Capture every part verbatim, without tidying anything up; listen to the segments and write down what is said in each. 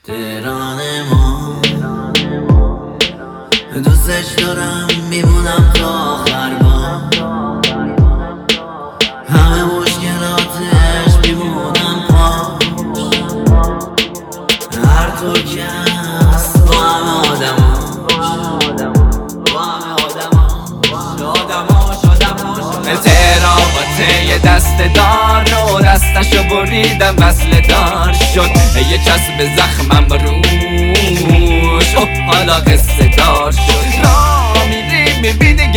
تهران ما دوستش دارم، میمونم تا آخر با همه مشکلاتش، میمونم پاش هر طور که هست با همه آدماش با همه آدماش آدماش آدماش تهران با ته دست دار رو دستشو بریدم وصل دار شد یه چسب زخمم روش اوه حالا قصه دار شد را میری میبینی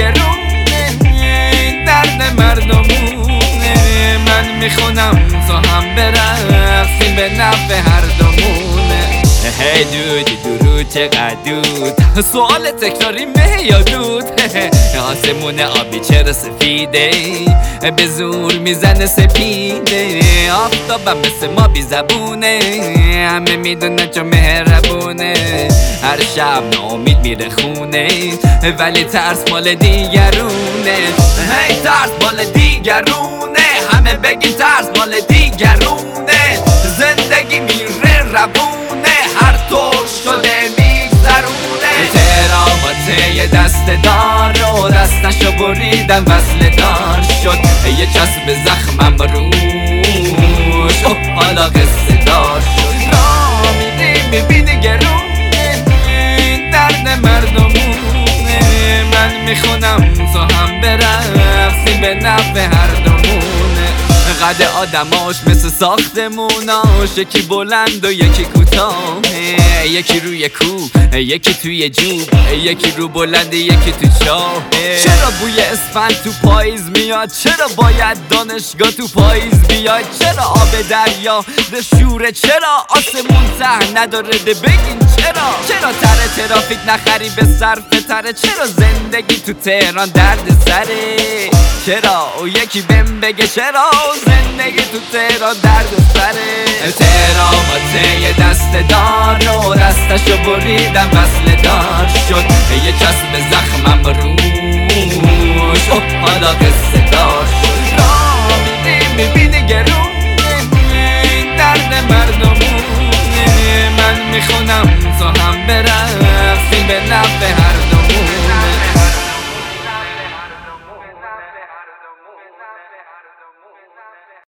گرونه درد مردمونه من میخونم تو هم برقصیم به نفع هر دومونه هی دودی درود چقدر دود سوال تکراری مه یا دود آسمون آبی چرا سفیده به زور میزنه سپیده آفتابم مثل ما بی زبونه همه میدونه چون مهربونه هر شب ناامید میره خونه ولی ترس مال دیگرونه هی ترس مال دیگرونه همه بگین ترس مال دیگرونه زندگی میره روونه هر طور شده میگذرونه تهران با ته دست دار رو دستشو بریدم وصل دار شد یه چسب زخمم روش اوه حالا قصه دار شد را میری میبینی گرونه درد مردمونه من میخونم تو هم برقصیم به نفع هر دومونه قد آدماش مثل ساختموناش یکی بلند و یکی کوتاه یکی روی کوه یکی توی جوب یکی رو بلند یکی تو چاه چرا بوی اسفند تو پاییز میاد چرا باید دانشگاه تو پاییز بیاد چرا آب دریا ده شوره چرا آسمون ته نداره ده بگین چرا چرا تره ترافیک نخری به صرف تره چرا زندگی تو تهران درد سره چرا او یکی بهم بگه چرا زندگی تو تهران درد سره تهران با ته دست دار رو دستشو بریدم وصل دار شد یه